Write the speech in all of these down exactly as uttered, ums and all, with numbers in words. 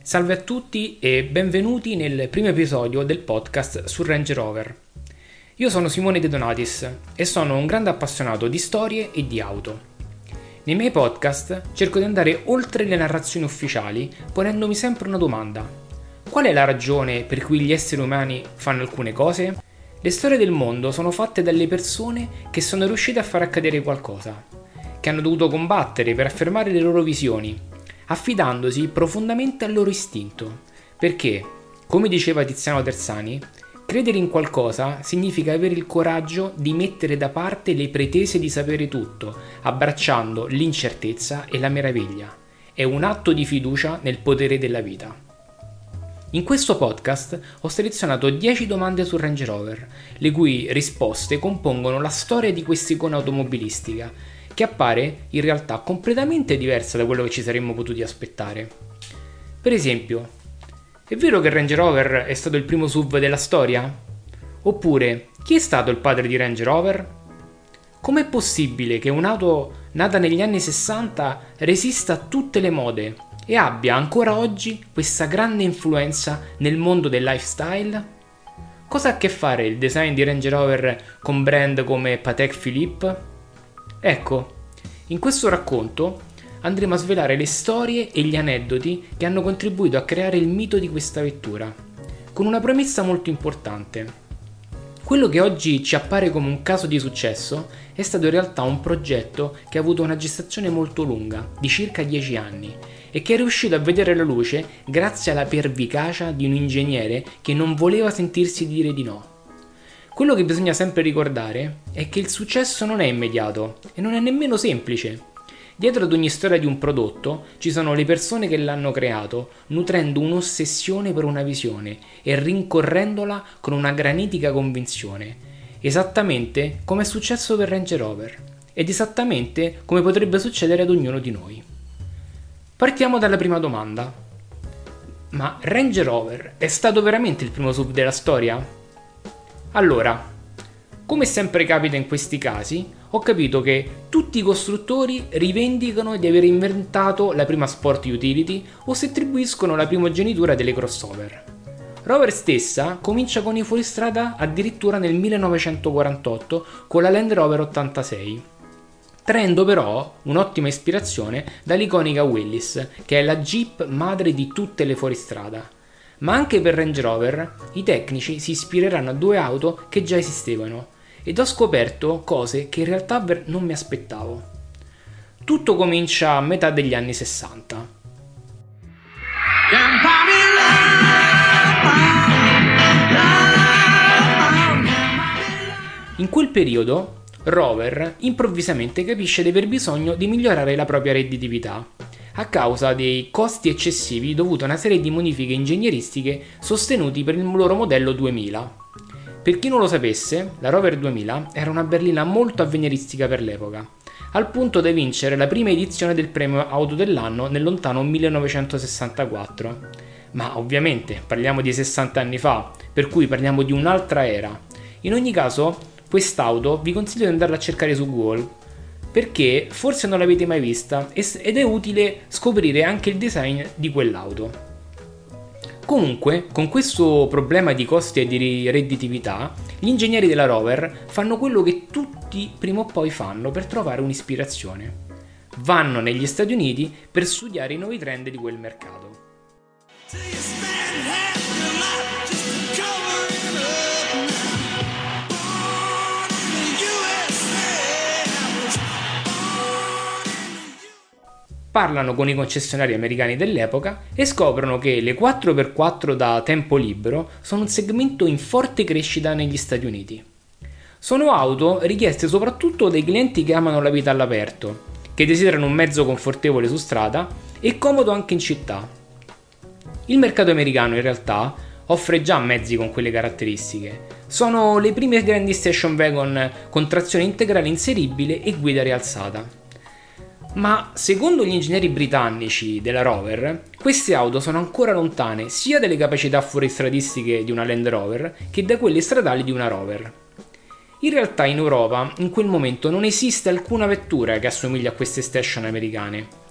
Salve a tutti e benvenuti nel primo episodio del podcast su Range Rover. Io sono Simone De Donatis e sono un grande appassionato di storie e di auto. Nei miei podcast cerco di andare oltre le narrazioni ufficiali ponendomi sempre una domanda. Qual è la ragione per cui gli esseri umani fanno alcune cose? Le storie del mondo sono fatte dalle persone che sono riuscite a far accadere qualcosa, che hanno dovuto combattere per affermare le loro visioni, affidandosi profondamente al loro istinto, perché, come diceva Tiziano Terzani, credere in qualcosa significa avere il coraggio di mettere da parte le pretese di sapere tutto, abbracciando l'incertezza e la meraviglia. È un atto di fiducia nel potere della vita. In questo podcast ho selezionato dieci domande su Range Rover, le cui risposte compongono la storia di quest'icona automobilistica, che appare in realtà completamente diversa da quello che ci saremmo potuti aspettare. Per esempio, è vero che Range Rover è stato il primo S U V della storia? Oppure, chi è stato il padre di Range Rover? Com'è possibile che un'auto nata negli anni sessanta resista a tutte le mode e abbia ancora oggi questa grande influenza nel mondo del lifestyle? Cosa ha a che fare il design di Range Rover con brand come Patek Philippe? Ecco, in questo racconto andremo a svelare le storie e gli aneddoti che hanno contribuito a creare il mito di questa vettura, con una premessa molto importante. Quello che oggi ci appare come un caso di successo è stato in realtà un progetto che ha avuto una gestazione molto lunga, di circa dieci anni, e che è riuscito a vedere la luce grazie alla pervicacia di un ingegnere che non voleva sentirsi dire di no. Quello che bisogna sempre ricordare è che il successo non è immediato e non è nemmeno semplice. Dietro ad ogni storia di un prodotto ci sono le persone che l'hanno creato, nutrendo un'ossessione per una visione e rincorrendola con una granitica convinzione, esattamente come è successo per Range Rover ed esattamente come potrebbe succedere ad ognuno di noi. Partiamo dalla prima domanda. Ma Range Rover è stato veramente il primo S U V della storia? Allora, come sempre capita in questi casi, ho capito che tutti i costruttori rivendicano di aver inventato la prima sport utility o si attribuiscono la primogenitura delle crossover. Rover stessa comincia con i fuoristrada addirittura nel millenovecentoquarantotto con la Land Rover ottantasei, traendo però un'ottima ispirazione dall'iconica Willys, che è la Jeep madre di tutte le fuoristrada. Ma anche per Range Rover i tecnici si ispireranno a due auto che già esistevano ed ho scoperto cose che in realtà non mi aspettavo. Tutto comincia a metà degli anni sessanta. In quel periodo Rover improvvisamente capisce di aver bisogno di migliorare la propria redditività a causa dei costi eccessivi dovuti a una serie di modifiche ingegneristiche sostenuti per il loro modello duemila. Per chi non lo sapesse, la Rover duemila era una berlina molto avveniristica per l'epoca, al punto da vincere la prima edizione del premio auto dell'anno nel lontano millenovecentosessantaquattro. Ma ovviamente parliamo di sessanta anni fa, per cui parliamo di un'altra era. In ogni caso, quest'auto vi consiglio di andarla a cercare su Google, perché forse non l'avete mai vista ed è utile scoprire anche il design di quell'auto. Comunque, con questo problema di costi e di redditività, gli ingegneri della Rover fanno quello che tutti prima o poi fanno per trovare un'ispirazione. Vanno negli Stati Uniti per studiare i nuovi trend di quel mercato. Parlano con i concessionari americani dell'epoca e scoprono che le quattro per quattro da tempo libero sono un segmento in forte crescita negli Stati Uniti. Sono auto richieste soprattutto dai clienti che amano la vita all'aperto, che desiderano un mezzo confortevole su strada e comodo anche in città. Il mercato americano in realtà offre già mezzi con quelle caratteristiche. Sono le prime grandi station wagon con trazione integrale inseribile e guida rialzata. Ma secondo gli ingegneri britannici della Rover, queste auto sono ancora lontane sia dalle capacità fuoristradistiche di una Land Rover che da quelle stradali di una Rover. In realtà in Europa in quel momento non esiste alcuna vettura che assomiglia a queste station americane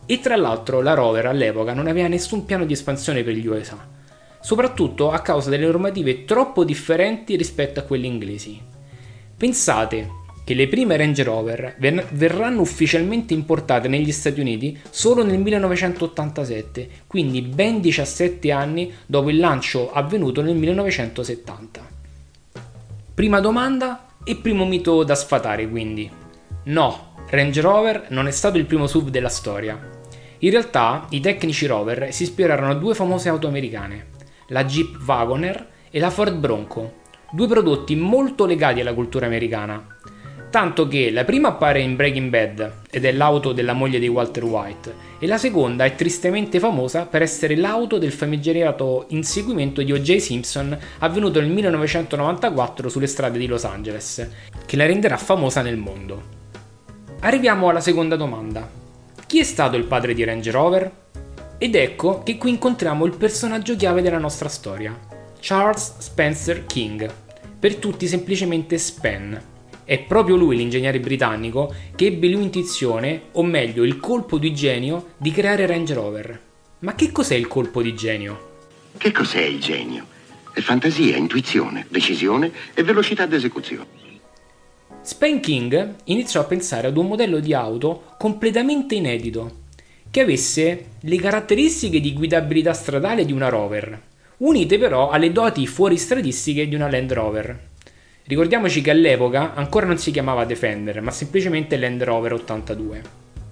e tra l'altro la Rover all'epoca non aveva nessun piano di espansione per gli U S A, soprattutto a causa delle normative troppo differenti rispetto a quelle inglesi. Pensate che le prime Range Rover verranno ufficialmente importate negli Stati Uniti solo nel millenovecentottantasette, quindi ben diciassette anni dopo il lancio avvenuto nel millenovecentosettanta. Prima domanda e primo mito da sfatare, quindi. No, Range Rover non è stato il primo S U V della storia. In realtà i tecnici Rover si ispirarono a due famose auto americane, la Jeep Wagoner e la Ford Bronco, due prodotti molto legati alla cultura americana. Tanto che la prima appare in Breaking Bad ed è l'auto della moglie di Walter White e la seconda è tristemente famosa per essere l'auto del famigerato inseguimento di O J Simpson avvenuto nel millenovecentonovantaquattro sulle strade di Los Angeles, che la renderà famosa nel mondo. Arriviamo alla seconda domanda. Chi è stato il padre di Range Rover? Ed ecco che qui incontriamo il personaggio chiave della nostra storia, Charles Spencer King, per tutti semplicemente Spen. È proprio lui, l'ingegnere britannico, che ebbe l'intuizione, o meglio il colpo di genio, di creare Range Rover. Ma che cos'è il colpo di genio? Che cos'è il genio? È fantasia, intuizione, decisione e velocità d'esecuzione. Spen King iniziò a pensare ad un modello di auto completamente inedito, che avesse le caratteristiche di guidabilità stradale di una Rover, unite però alle doti fuoristradistiche di una Land Rover. Ricordiamoci che all'epoca ancora non si chiamava Defender, ma semplicemente Land Rover ottantadue.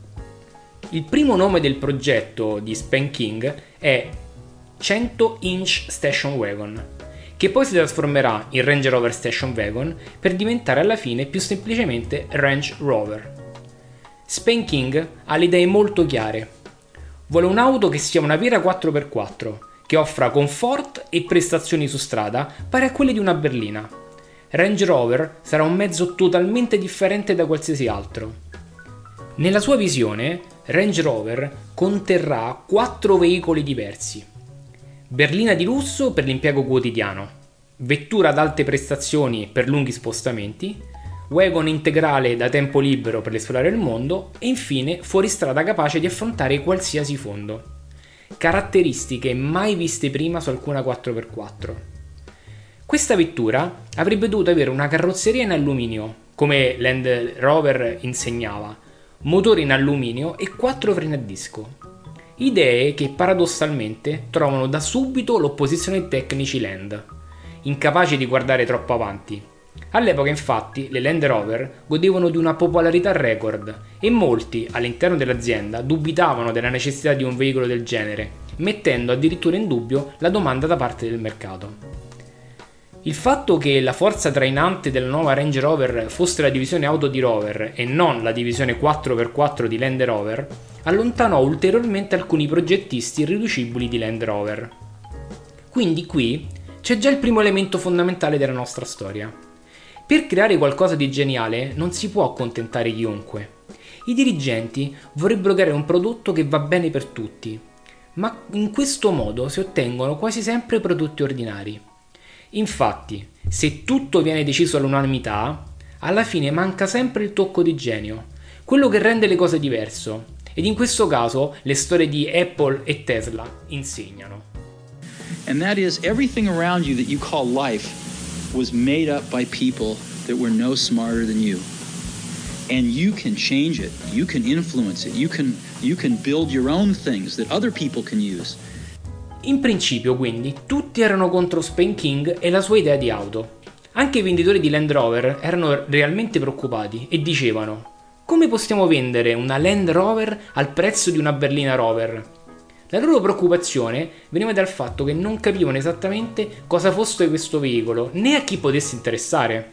Il primo nome del progetto di Spen King è cento inch Station Wagon, che poi si trasformerà in Range Rover Station Wagon per diventare alla fine più semplicemente Range Rover. Spen King ha le idee molto chiare. Vuole un'auto che sia una vera quattro per quattro, che offra comfort e prestazioni su strada pari a quelle di una berlina. Range Rover sarà un mezzo totalmente differente da qualsiasi altro. Nella sua visione, Range Rover conterrà quattro veicoli diversi. Berlina di lusso per l'impiego quotidiano, vettura ad alte prestazioni per lunghi spostamenti, wagon integrale da tempo libero per esplorare il mondo e infine fuoristrada capace di affrontare qualsiasi fondo. Caratteristiche mai viste prima su alcuna quattro per quattro. Questa vettura avrebbe dovuto avere una carrozzeria in alluminio, come Land Rover insegnava, motore in alluminio e quattro freni a disco. Idee che paradossalmente trovano da subito l'opposizione ai tecnici Land, incapaci di guardare troppo avanti. All'epoca infatti le Land Rover godevano di una popolarità record e molti all'interno dell'azienda dubitavano della necessità di un veicolo del genere, mettendo addirittura in dubbio la domanda da parte del mercato. Il fatto che la forza trainante della nuova Range Rover fosse la divisione auto di Rover e non la divisione quattro per quattro di Land Rover allontanò ulteriormente alcuni progettisti irriducibili di Land Rover. Quindi qui c'è già il primo elemento fondamentale della nostra storia. Per creare qualcosa di geniale non si può accontentare chiunque. I dirigenti vorrebbero creare un prodotto che va bene per tutti, ma in questo modo si ottengono quasi sempre prodotti ordinari. Infatti, se tutto viene deciso all'unanimità, alla fine manca sempre il tocco di genio, quello che rende le cose diverse, ed in questo caso le storie di Apple e Tesla insegnano. And that is everything around you that you call life was made up by people that were no smarter than you. And you can change it, you can influence it, you can, you can build your own things that other people can use. In principio, quindi, tutti erano contro Spen King e la sua idea di auto. Anche i venditori di Land Rover erano realmente preoccupati e dicevano: come possiamo vendere una Land Rover al prezzo di una berlina Rover? La loro preoccupazione veniva dal fatto che non capivano esattamente cosa fosse questo veicolo, né a chi potesse interessare.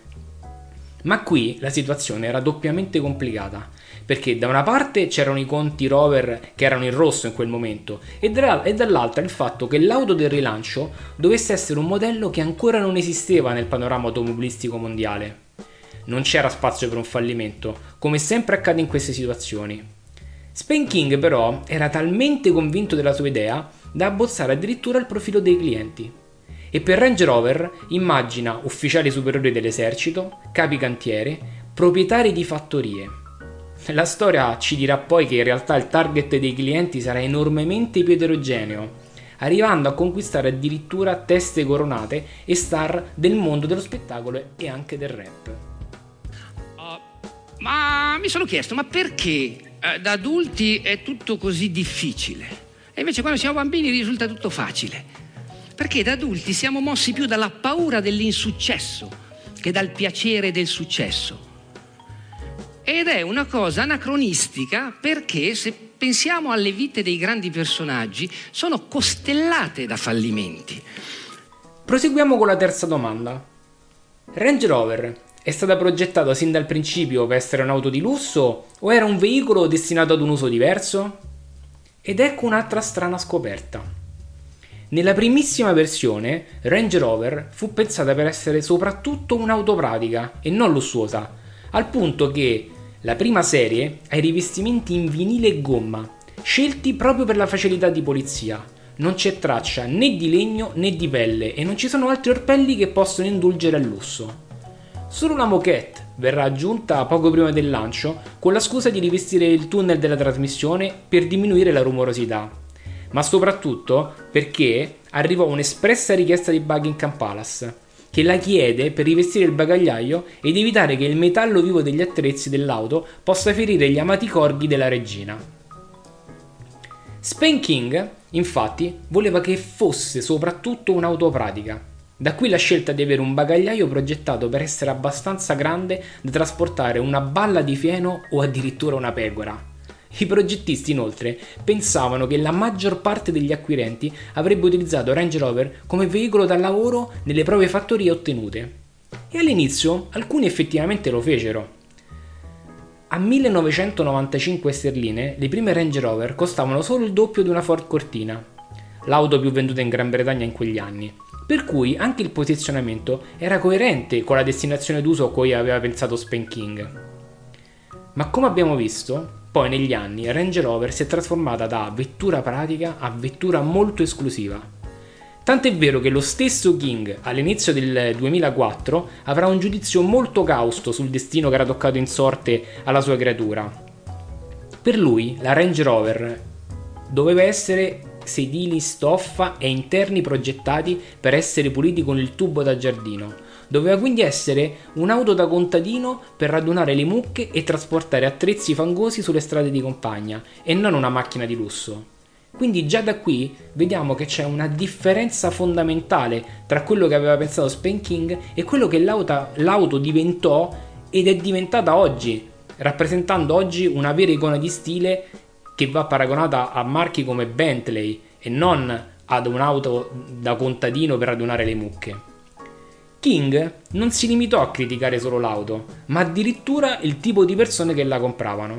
Ma qui la situazione era doppiamente complicata, perché da una parte c'erano i conti Rover che erano in rosso in quel momento e dall'altra il fatto che l'auto del rilancio dovesse essere un modello che ancora non esisteva nel panorama automobilistico mondiale. Non c'era spazio per un fallimento, come sempre accade in queste situazioni. Spen King però era talmente convinto della sua idea da abbozzare addirittura il profilo dei clienti. E per Range Rover immagina ufficiali superiori dell'esercito, capi cantiere, proprietari di fattorie. La storia ci dirà poi che in realtà il target dei clienti sarà enormemente più eterogeneo, arrivando a conquistare addirittura teste coronate e star del mondo dello spettacolo e anche del rap. Uh, ma mi sono chiesto, ma perché uh, da adulti è tutto così difficile? E invece quando siamo bambini risulta tutto facile. Perché da adulti siamo mossi più dalla paura dell'insuccesso che dal piacere del successo. Ed è una cosa anacronistica, perché se pensiamo alle vite dei grandi personaggi, sono costellate da fallimenti. Proseguiamo con la terza domanda. Range Rover è stata progettata sin dal principio per essere un'auto di lusso o era un veicolo destinato ad un uso diverso? Ed ecco un'altra strana scoperta. Nella primissima versione, Range Rover fu pensata per essere soprattutto un'auto pratica e non lussuosa, al punto che la prima serie ha i rivestimenti in vinile e gomma, scelti proprio per la facilità di pulizia. Non c'è traccia né di legno né di pelle e non ci sono altri orpelli che possono indulgere al lusso. Solo una moquette verrà aggiunta poco prima del lancio con la scusa di rivestire il tunnel della trasmissione per diminuire la rumorosità, ma soprattutto perché arrivò un'espressa richiesta di Buckingham Palace, che la chiede per rivestire il bagagliaio ed evitare che il metallo vivo degli attrezzi dell'auto possa ferire gli amati corghi della regina. Spain King, infatti, voleva che fosse soprattutto un'auto pratica. Da qui la scelta di avere un bagagliaio progettato per essere abbastanza grande da trasportare una balla di fieno o addirittura una pecora. I progettisti inoltre pensavano che la maggior parte degli acquirenti avrebbe utilizzato Range Rover come veicolo da lavoro nelle proprie fattorie ottenute. E all'inizio alcuni effettivamente lo fecero. A millenovecentonovantacinque sterline le prime Range Rover costavano solo il doppio di una Ford Cortina, l'auto più venduta in Gran Bretagna in quegli anni, per cui anche il posizionamento era coerente con la destinazione d'uso a cui aveva pensato Spain King. Ma come abbiamo visto, poi negli anni Range Rover si è trasformata da vettura pratica a vettura molto esclusiva. Tant'è vero che lo stesso King all'inizio del duemilaquattro avrà un giudizio molto causto sul destino che era toccato in sorte alla sua creatura. Per lui la Range Rover doveva essere sedili stoffa e interni progettati per essere puliti con il tubo da giardino. Doveva quindi essere un'auto da contadino per radunare le mucche e trasportare attrezzi fangosi sulle strade di campagna e non una macchina di lusso. Quindi già da qui vediamo che c'è una differenza fondamentale tra quello che aveva pensato Spain King e quello che l'auto, l'auto diventò ed è diventata oggi, rappresentando oggi una vera icona di stile che va paragonata a marchi come Bentley e non ad un'auto da contadino per radunare le mucche. King non si limitò a criticare solo l'auto, ma addirittura il tipo di persone che la compravano.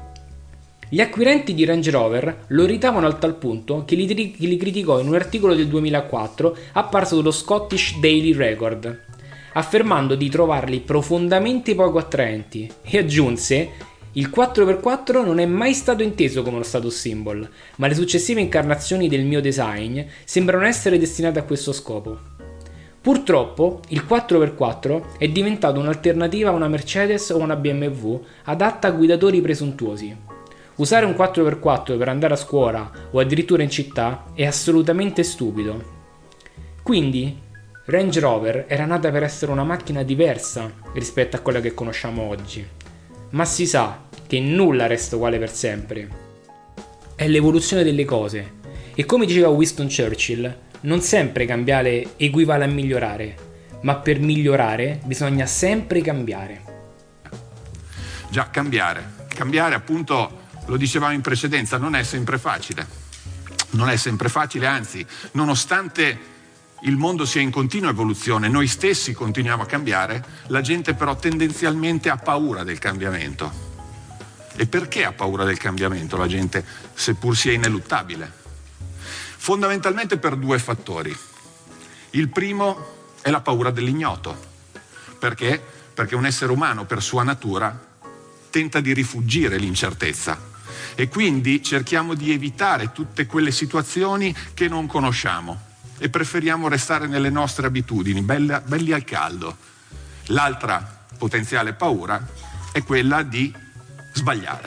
Gli acquirenti di Range Rover lo irritavano al tal punto che li, che li criticò in un articolo del duemilaquattro apparso sullo Scottish Daily Record, affermando di trovarli profondamente poco attraenti, e aggiunse: il quattro per quattro non è mai stato inteso come uno status symbol, ma le successive incarnazioni del mio design sembrano essere destinate a questo scopo. Purtroppo il quattro per quattro è diventato un'alternativa a una Mercedes o una B M W adatta a guidatori presuntuosi. Usare un quattro per quattro per andare a scuola o addirittura in città è assolutamente stupido. Quindi Range Rover era nata per essere una macchina diversa rispetto a quella che conosciamo oggi. Ma si sa che nulla resta uguale per sempre. È l'evoluzione delle cose. E come diceva Winston Churchill, non sempre cambiare equivale a migliorare, ma per migliorare bisogna sempre cambiare. Già, cambiare. Cambiare, appunto, lo dicevamo in precedenza, non è sempre facile. Non è sempre facile, anzi, nonostante il mondo sia in continua evoluzione, noi stessi continuiamo a cambiare, la gente però tendenzialmente ha paura del cambiamento. E perché ha paura del cambiamento la gente, seppur sia ineluttabile? Fondamentalmente per due fattori. Il primo è la paura dell'ignoto. Perché? Perché un essere umano, per sua natura, tenta di rifuggire l'incertezza e quindi cerchiamo di evitare tutte quelle situazioni che non conosciamo e preferiamo restare nelle nostre abitudini, belli, belli al caldo. L'altra potenziale paura è quella di sbagliare.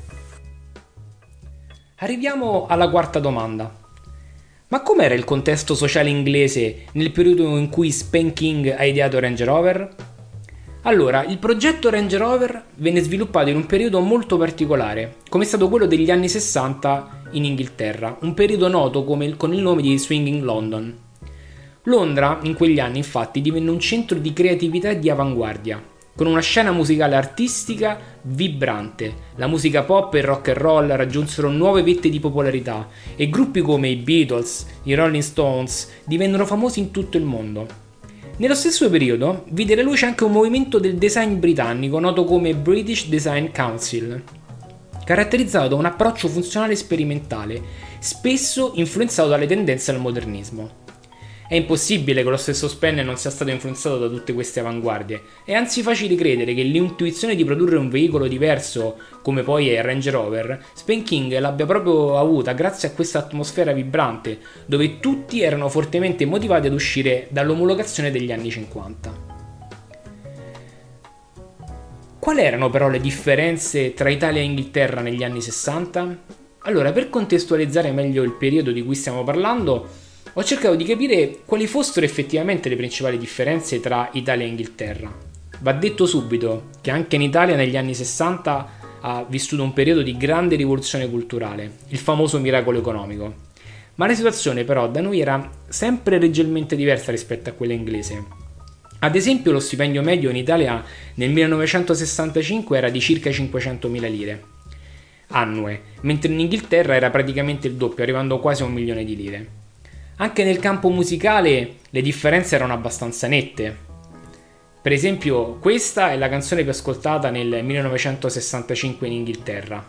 Arriviamo alla quarta domanda. Ma com'era il contesto sociale inglese nel periodo in cui Spen King ha ideato Range Rover? Allora, il progetto Range Rover venne sviluppato in un periodo molto particolare, come è stato quello degli anni sessanta in Inghilterra, un periodo noto come il, con il nome di Swinging London. Londra, in quegli anni, infatti, divenne un centro di creatività e di avanguardia, con una scena musicale artistica vibrante. La musica pop e il rock and roll raggiunsero nuove vette di popolarità e gruppi come i Beatles, i Rolling Stones divennero famosi in tutto il mondo. Nello stesso periodo vide la luce anche un movimento del design britannico noto come British Design Council, caratterizzato da un approccio funzionale e sperimentale, spesso influenzato dalle tendenze al modernismo. È impossibile che lo stesso Spen non sia stato influenzato da tutte queste avanguardie. È anzi facile credere che l'intuizione di produrre un veicolo diverso, come poi è il Range Rover, Spen King l'abbia proprio avuta grazie a questa atmosfera vibrante, dove tutti erano fortemente motivati ad uscire dall'omologazione degli anni cinquanta. Quali erano però le differenze tra Italia e Inghilterra negli anni sessanta? Allora, per contestualizzare meglio il periodo di cui stiamo parlando, ho cercato di capire quali fossero effettivamente le principali differenze tra Italia e Inghilterra. Va detto subito che anche in Italia negli anni sessanta ha vissuto un periodo di grande rivoluzione culturale, il famoso miracolo economico. Ma la situazione però da noi era sempre leggermente diversa rispetto a quella inglese. Ad esempio lo stipendio medio in Italia nel millenovecentosessantacinque era di circa cinquecentomila lire annue, mentre in Inghilterra era praticamente il doppio, arrivando quasi a un milione di lire. Anche nel campo musicale le differenze erano abbastanza nette. Per esempio, questa è la canzone più ascoltata nel millenovecentosessantacinque in Inghilterra.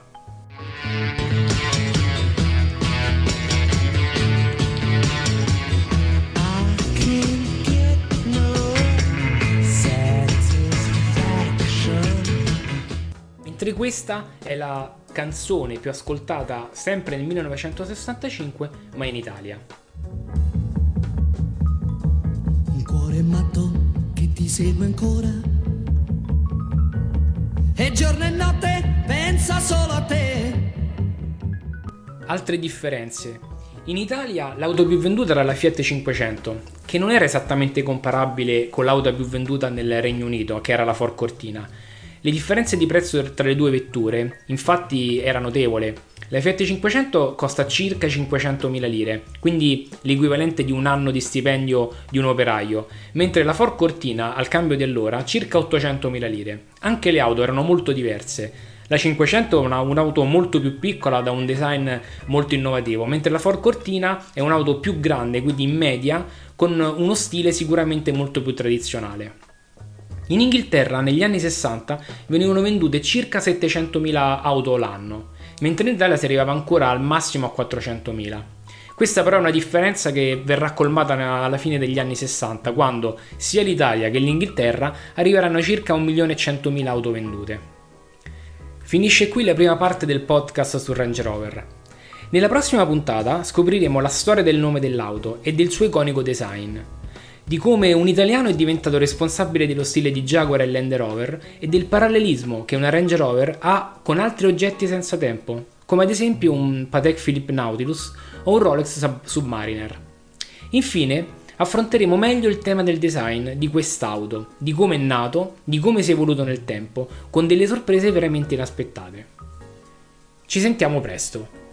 Mentre questa è la canzone più ascoltata sempre nel millenovecentosessantacinque, ma in Italia. Un cuore matto che ti segue ancora e giorno e notte pensa solo a te. Altre differenze. In Italia l'auto più venduta era la Fiat cinquecento, che non era esattamente comparabile con l'auto più venduta nel Regno Unito, che era la Ford Cortina. Le differenze di prezzo tra le due vetture, infatti, era notevole. La Fiat cinquecento costa circa cinquecentomila lire, quindi l'equivalente di un anno di stipendio di un operaio, mentre la Ford Cortina, al cambio di allora, circa ottocentomila lire. Anche le auto erano molto diverse. La cinquecento è una, un'auto molto più piccola da un design molto innovativo, mentre la Ford Cortina è un'auto più grande, quindi in media, con uno stile sicuramente molto più tradizionale. In Inghilterra negli anni sessanta venivano vendute circa settecentomila auto l'anno, mentre in Italia si arrivava ancora al massimo a quattrocentomila. Questa però è una differenza che verrà colmata alla fine degli anni sessanta, quando sia l'Italia che l'Inghilterra arriveranno circa un milione e centomila auto vendute. Finisce qui la prima parte del podcast su Range Rover. Nella prossima puntata scopriremo la storia del nome dell'auto e del suo iconico design, di come un italiano è diventato responsabile dello stile di Jaguar e Land Rover e del parallelismo che una Range Rover ha con altri oggetti senza tempo, come ad esempio un Patek Philippe Nautilus o un Rolex Sub- Submariner. Infine, affronteremo meglio il tema del design di quest'auto, di come è nato, di come si è evoluto nel tempo, con delle sorprese veramente inaspettate. Ci sentiamo presto!